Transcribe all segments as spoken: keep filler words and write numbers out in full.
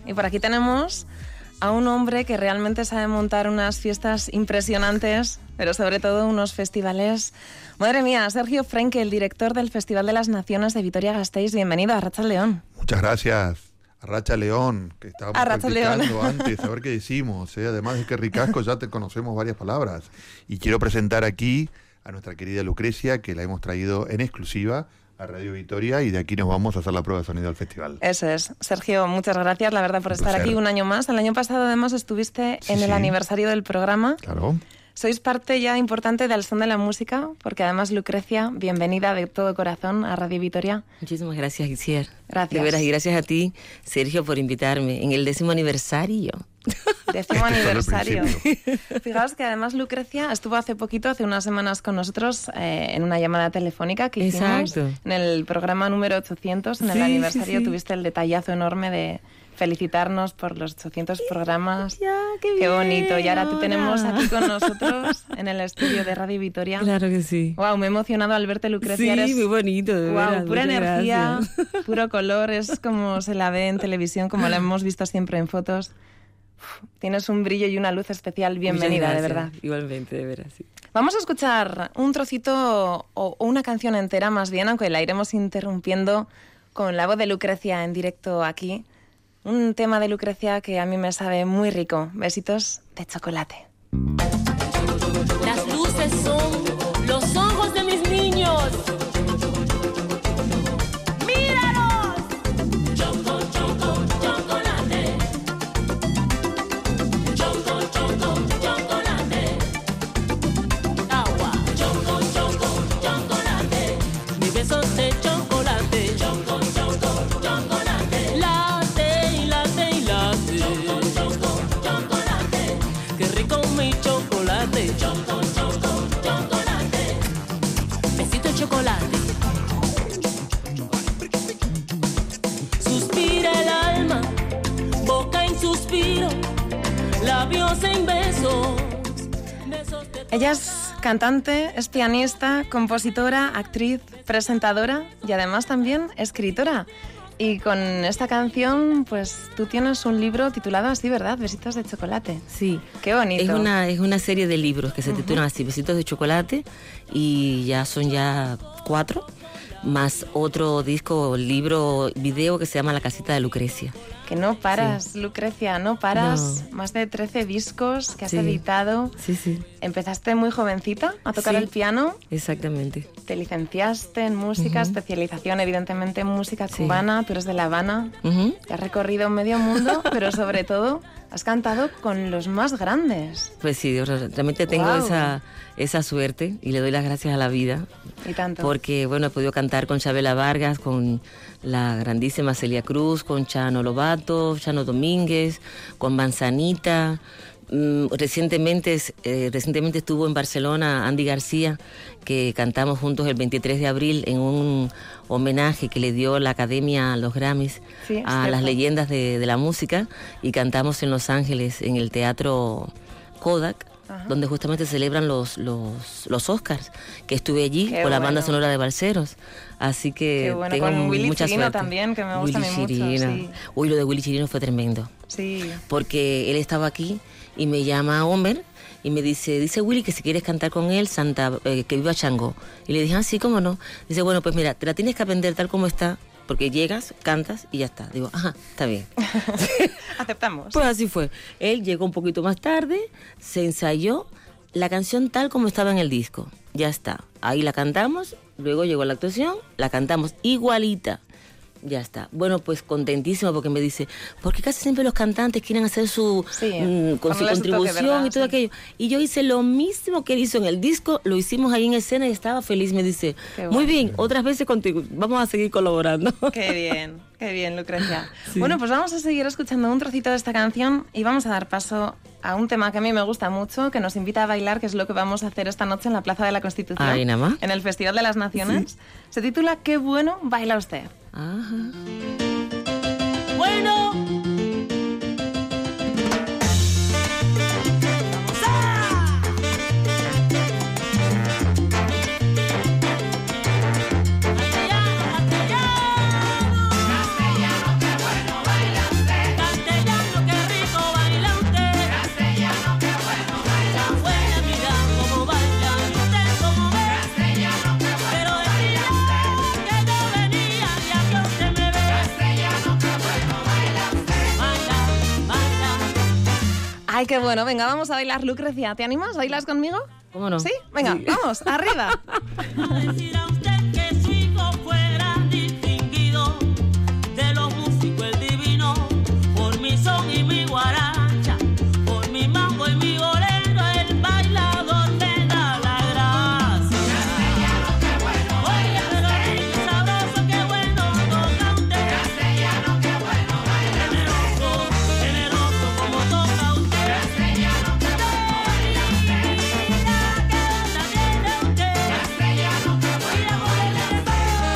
Y por aquí tenemos a un hombre que realmente sabe montar unas fiestas impresionantes, pero sobre todo unos festivales. Madre mía, Sergio Frenque, el director del Festival de las Naciones de Vitoria-Gasteiz. Bienvenido a Arratsalde León. Muchas gracias. Arracha León, que estábamos Arratsalde practicando León. antes, a ver qué decimos. ¿eh? Además de que ricasco ya te conocemos varias palabras. Y quiero presentar aquí a nuestra querida Lucrecia, que la hemos traído en exclusiva a Radio Vitoria, y de aquí nos vamos a hacer la prueba de sonido del festival. Eso es. Sergio, muchas gracias, la verdad, por Un estar placer. aquí un año más. El año pasado, además, estuviste Sí, en el sí. aniversario del programa. Claro. Sois parte ya importante del Son de la Música, porque además, Lucrecia, bienvenida de todo corazón a Radio Vitoria. Muchísimas gracias, Itziar. Gracias. De veras, y gracias a ti, Sergio, por invitarme en el décimo aniversario. Décimo Este es solo el aniversario. principio. Fijaos que además Lucrecia estuvo hace poquito, hace unas semanas con nosotros, eh, en una llamada telefónica que hicimos. Exacto. En el programa número ochocientos, en el Sí, aniversario, sí, sí. tuviste el detallazo enorme de felicitarnos por los ochocientos programas. Ya, qué Qué bien, bonito. Y ahora te ahora. tenemos aquí con nosotros en el estudio de Radio Vitoria. Claro que sí. Wow, me he emocionado al verte, Lucrecia. Sí, Eres- muy bonito, de Guau, veras, pura muchas energía, gracias. puro color, es como se la ve en televisión, como la hemos visto siempre en fotos. Uf, tienes un brillo y una luz especial. Bienvenida, Muchas de gracias. verdad. Igualmente, de veras, sí. Vamos a escuchar un trocito o o una canción entera más bien, aunque la iremos interrumpiendo con la voz de Lucrecia en directo aquí. Un tema de Lucrecia que a mí me sabe muy rico. Besitos de chocolate. Las luces son los ojos de mis niños. ¡Míralos! Choco, choco, chocolate. Choco, choco, chocolate. Agua. Choco, choco, chocolate. Mis besos de chocolate. Choco, choco, chocolate. Latte y latte y latte. Choco, choco, chocolate. Qué rico mi chocolate. Choco, choco, chocolate. Besito de chocolate. Suspira el alma, boca en suspiro, labios en besos. Besos de Ella es cantante, es pianista, compositora, actriz, presentadora y además también escritora. Y con esta canción, pues tú tienes un libro titulado así, ¿verdad? Besitos de chocolate. Sí. Qué bonito. Es una, es una serie de libros que se titulan así, Besitos de Chocolate, y ya son ya cuatro, más otro disco, libro, video que se llama La Casita de Lucrecia. Que no paras, Lucrecia, no paras. No. Más de trece discos que has Sí. editado. Sí, sí, Empezaste muy jovencita a tocar Sí. el piano. exactamente. Te licenciaste en música, Ujú. especialización evidentemente en música Sí. cubana. Tú eres de La Habana. Ujú. Te has recorrido medio mundo, pero sobre todo has cantado con los más grandes. Pues sí, realmente tengo Guau. esa, esa suerte y le doy las gracias a la vida. Y tanto. Porque, bueno, he podido cantar con Chabela Vargas, con la grandísima Celia Cruz, con Chano Lobato, Chano Domínguez, con Manzanita. Mm, recientemente, eh, recientemente estuvo en Barcelona Andy García, que cantamos juntos el veintitrés de abril en un homenaje que le dio la Academia a los Grammys Sí, es a cierto. las leyendas de, de la música, y cantamos en Los Ángeles en el Teatro Kodak, Ajá. donde justamente celebran los, los, los Oscars, que estuve allí Qué con la banda bueno. sonora de Balseros. Así que Qué bueno, tengo con Willy mucha Chirino suerte. también, que me gusta Willy a mí mucho, Chirino. sí. Uy, lo de Willy Chirino fue tremendo, Sí. porque él estaba aquí y me llama Homer y me dice, dice Willy que si quieres cantar con él, Santa, eh, que viva Chango. Y le dije, ah, sí, cómo no. Dice, bueno, pues mira, te la tienes que aprender tal como está, porque llegas, cantas y ya está. Digo, ajá, está bien. Aceptamos. Pues así fue. Él llegó un poquito más tarde, se ensayó la canción tal como estaba en el disco. Ya está. Ahí la cantamos, luego llegó la actuación, la cantamos igualita. Ya está. Bueno, pues contentísimo porque me dice, porque casi siempre los cantantes quieren hacer su Sí, mm, con su ponerle su toque, contribución ¿verdad? y todo Sí. aquello. Y yo hice lo mismo que él hizo en el disco, lo hicimos ahí en escena y estaba feliz. Me dice, Qué muy bueno. bien, otras veces contigo, vamos a seguir colaborando. Qué bien, qué bien, Lucrecia. Sí. Bueno, pues vamos a seguir escuchando un trocito de esta canción y vamos a dar paso a un tema que a mí me gusta mucho, que nos invita a bailar, que es lo que vamos a hacer esta noche en la Plaza de la Constitución, Ahí nada más. en el Festival de las Naciones. Se titula Qué bueno baila usted. Ajá. bueno. Castellano, castellano. Castellano, qué bueno baila usted. Ay, qué bueno. Venga, vamos a bailar, Lucrecia. ¿Te animas? ¿Bailas conmigo? ¿Cómo no? ¿Sí? Venga, sí. Vamos, arriba. Decir a usted que su hijo fuera distinguido de los músicos el divino, por mi son y mi guaracha, por mi mambo y mi bolero, el bailador me da la gracia. Castellano, qué bueno, oye, qué sabroso, qué bueno toca usted. Castellano, qué bueno, baila. Generoso, generoso como toca usted. Castellano, qué bueno, baila usted. Castellano, qué bueno, baila usted.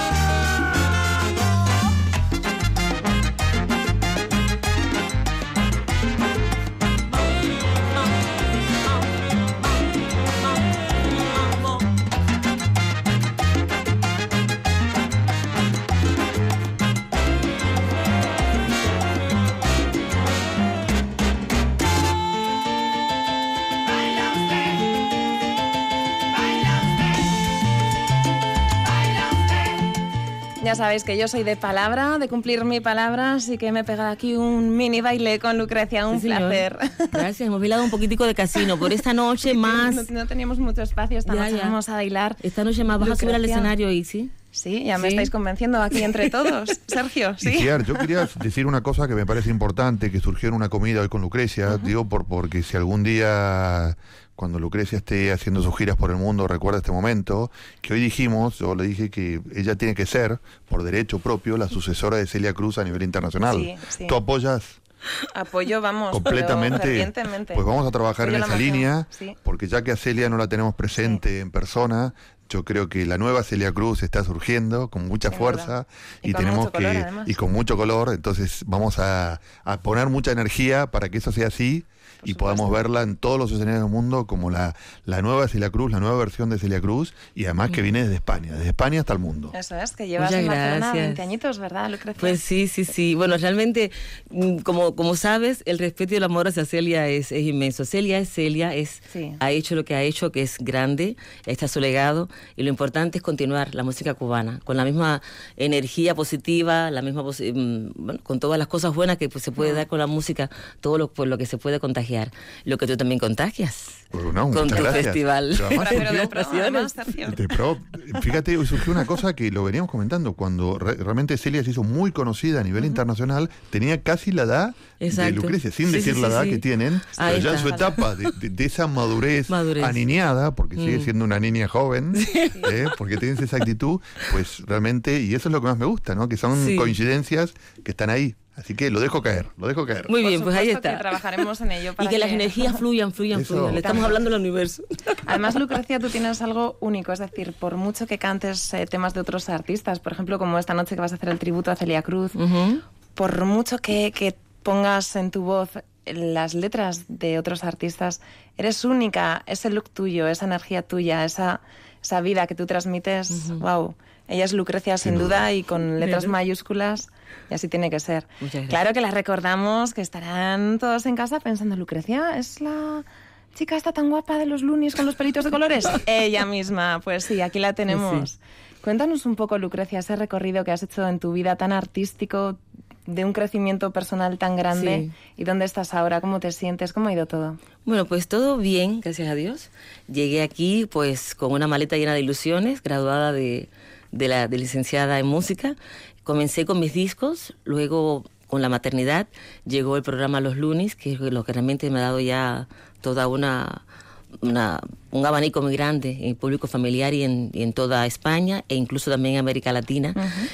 Ya sabéis que yo soy de palabra, de cumplir mi palabra, así que me he pegado aquí un mini baile con Lucrecia, un Sí, señor. placer. Gracias, hemos bailado un poquitico de casino. Por esta noche más... No, no teníamos mucho espacio, esta Ya, noche ya. vamos a bailar. Esta noche más vas a subir al Lucrecia. escenario y sí. Sí, ya me Sí. estáis convenciendo aquí entre todos. Sergio, Y sí. Ciar, yo quería decir una cosa que me parece importante, que surgió en una comida hoy con Lucrecia, digo por porque si algún día, cuando Lucrecia esté haciendo sus giras por el mundo, recuerda este momento, que hoy dijimos, yo le dije que ella tiene que ser, por derecho propio, la sucesora de Celia Cruz a nivel internacional. Sí, sí. ¿Tú apoyas Apoyo, vamos, pero completamente? fervientemente. Pues vamos a trabajar Apoyo en la esa moción, línea, sí. porque ya que a Celia no la tenemos presente en persona, yo creo que la nueva Celia Cruz está surgiendo con mucha Es fuerza verdad. Y y, con tenemos mucho color, que además. y con mucho color, entonces vamos a, a poner mucha energía para que eso sea así Por y supuesto. podamos verla en todos los escenarios del mundo como la, la nueva Celia Cruz, la nueva versión de Celia Cruz, y además que viene desde España, desde España hasta el mundo. Eso es, que llevas Muchas en Barcelona gracias. veinte añitos, ¿verdad, Lucrecia? Pues sí, sí, sí. Bueno, realmente, mm, como, como sabes, el respeto y el amor hacia Celia es, es inmenso. Celia es Celia, es, Sí. ha hecho lo que ha hecho, que es grande, está su legado, y lo importante es continuar la música cubana, con la misma energía positiva, la misma posi- mm, bueno, con todas las cosas buenas que pues, se puede dar con la música, todo lo, por lo que se puede contagiar. Lo que tú también contagias. Bueno, no, con muchas tu gracias. festival. Pero además Pero de surgió- pro, además, Sergio. De pro, fíjate, hoy surgió una cosa que lo veníamos comentando, cuando re- realmente Celia se hizo muy conocida a nivel internacional, tenía casi la edad de Exacto. Lucrecia, sin Sí, decir sí, la sí, edad sí. que tienen, Ahí pero ya en está. su etapa de, de- de esa madurez, Madurez. aniñada, porque sigue Mm. siendo una niña joven, ¿eh? Porque tienes esa actitud, pues realmente, y eso es lo que más me gusta, ¿no? Que son Sí. coincidencias que están ahí. Así que lo dejo caer, lo dejo caer. Muy Por bien, pues ahí supuesto que está. trabajaremos en ello. Y para que las energías fluyan, fluyan, Eso. fluyan. Le estamos hablando del universo. Además, Lucrecia, tú tienes algo único, es decir, por mucho que cantes eh, temas de otros artistas, por ejemplo, como esta noche que vas a hacer el tributo a Celia Cruz, Ujú. por mucho que, que pongas en tu voz las letras de otros artistas, eres única, ese look tuyo, esa energía tuya, esa, esa vida que tú transmites, wow. Ella es Lucrecia sin, Sin duda, duda. y con letras Claro. mayúsculas, y así tiene que ser. Muchas gracias. Claro que la recordamos, que estarán todos en casa pensando, Lucrecia, ¿es la chica esta tan guapa de los lunis con los pelitos de colores? Ella misma, pues sí, aquí la tenemos. Sí. Cuéntanos un poco, Lucrecia, ese recorrido que has hecho en tu vida tan artístico, de un crecimiento personal tan grande, Sí. y dónde estás ahora, cómo te sientes, cómo ha ido todo. Bueno, pues todo bien, gracias a Dios. Llegué aquí pues con una maleta llena de ilusiones, graduada de, de la de licenciada en música. Comencé con mis discos, luego con la maternidad llegó el programa Los Lunis, que es lo que realmente me ha dado ya toda una, una un abanico muy grande en público familiar y en, y en toda España e incluso también en América Latina. Ujú.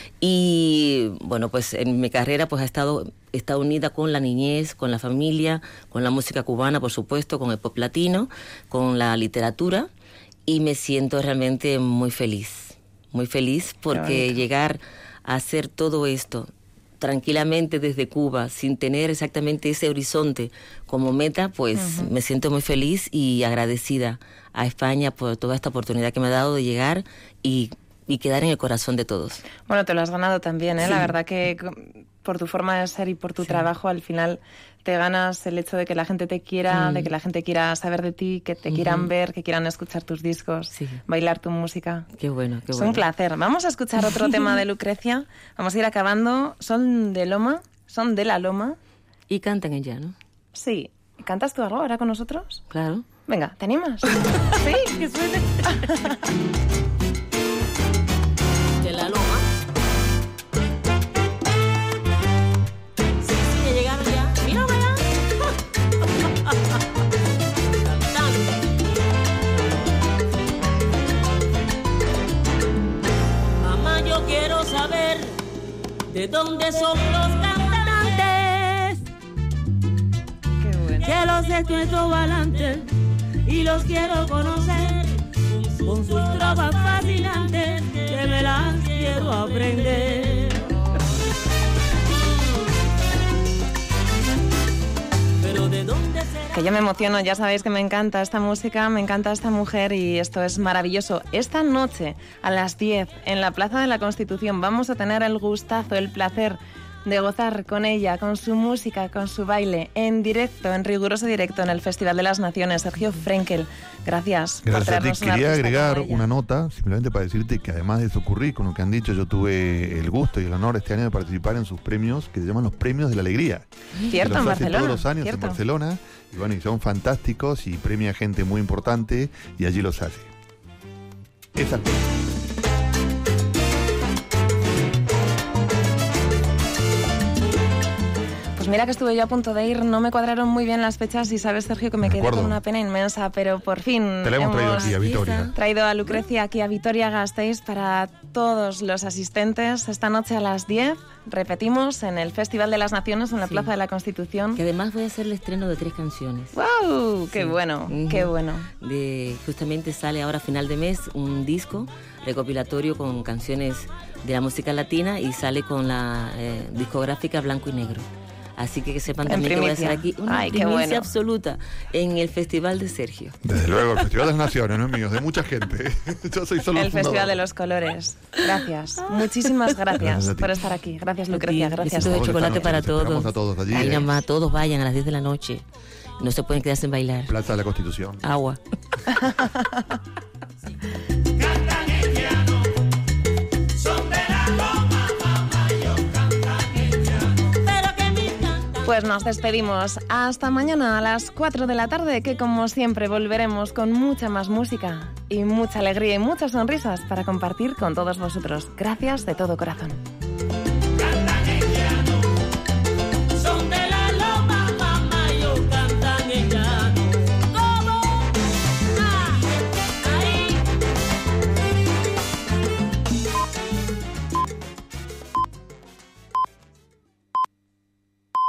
Y bueno, pues en mi carrera pues ha estado está unida con la niñez, con la familia, con la música cubana, por supuesto, con el pop latino, con la literatura, y me siento realmente muy feliz, muy feliz porque bonito. llegar a hacer todo esto tranquilamente desde Cuba, sin tener exactamente ese horizonte como meta, pues uh-huh. me siento muy feliz y agradecida a España por toda esta oportunidad que me ha dado de llegar y, y quedar en el corazón de todos. Bueno, te lo has ganado también, ¿eh? Sí. La verdad que por tu forma de ser y por tu Sí. trabajo, al final te ganas el hecho de que la gente te quiera, Mm. de que la gente quiera saber de ti, que te Ujú. quieran ver, que quieran escuchar tus discos, Sí. bailar tu música. Qué bueno, qué Es bueno. un placer. Vamos a escuchar otro tema de Lucrecia. Vamos a ir acabando. Son de Loma, son de la Loma. Y cantan ella, ¿no? Sí, ¿Cantas tú algo ahora con nosotros? Claro. Venga, ¿te animas? Sí, que suene. De la loma. Sí, sí, ya llegaron ya. Mira, vaya. Mamá, yo quiero saber de dónde son los cantantes, Qué bueno. que los de nuestro balante y los quiero conocer con sus trovas fascinantes, que me las quiero aprender. Pero de dónde será. Que yo me emociono, ya sabéis que me encanta esta música, me encanta esta mujer y esto es maravilloso. Esta noche a las diez en la Plaza de la Constitución vamos a tener el gustazo, el placer de gozar con ella, con su música, con su baile, en directo, en riguroso directo en el Festival de las Naciones. Sergio Frenkel, gracias, por Gracias a ti. traernos una Quería artista agregar como ella. una nota, simplemente para decirte que además de su currículum que han dicho, yo tuve el gusto y el honor este año de participar en sus premios, que se llaman los Premios de la Alegría. Cierto, Que en los hace Barcelona. todos los años cierto. en Barcelona, y bueno, y son fantásticos y premia a gente muy importante y allí los hace. Esa Pues mira que estuve yo a punto de ir, no me cuadraron muy bien las fechas y sabes, Sergio, que me, Me quedé acuerdo. con una pena inmensa, pero por fin te la hemos traído aquí a Vitoria. traído a Lucrecia aquí a Vitoria-Gasteiz para todos los asistentes. Esta noche a las diez repetimos en el Festival de las Naciones en la Sí. Plaza de la Constitución. Que además voy a hacer el estreno de tres canciones. ¡Wow! ¡Qué Sí. bueno! Ujú. ¡Qué bueno! De, justamente sale ahora a final de mes un disco recopilatorio con canciones de la música latina y sale con la eh, discográfica Blanco y Negro. Así que que sepan En también que voy a primicia. hacer aquí una Ay, qué primicia bueno. absoluta en el Festival de Sergio. Desde luego, el Festival de las Naciones, ¿no, amigos? De mucha gente. Yo soy solo El el fundador. Festival de los Colores. Gracias. Muchísimas gracias, Gracias a ti. por estar aquí. Gracias, Lucrecia. Y Gracias. besitos de Vamos chocolate esta para noche, esperamos todos. a todos allí, Ahí ¿eh? nada más, todos vayan a las diez de la noche. No se pueden quedar sin bailar. Plaza de la Constitución. Agua. Pero que me encanta. Pues nos despedimos. Hasta mañana a las cuatro de la tarde, que como siempre volveremos con mucha más música y mucha alegría y muchas sonrisas para compartir con todos vosotros. Gracias de todo corazón.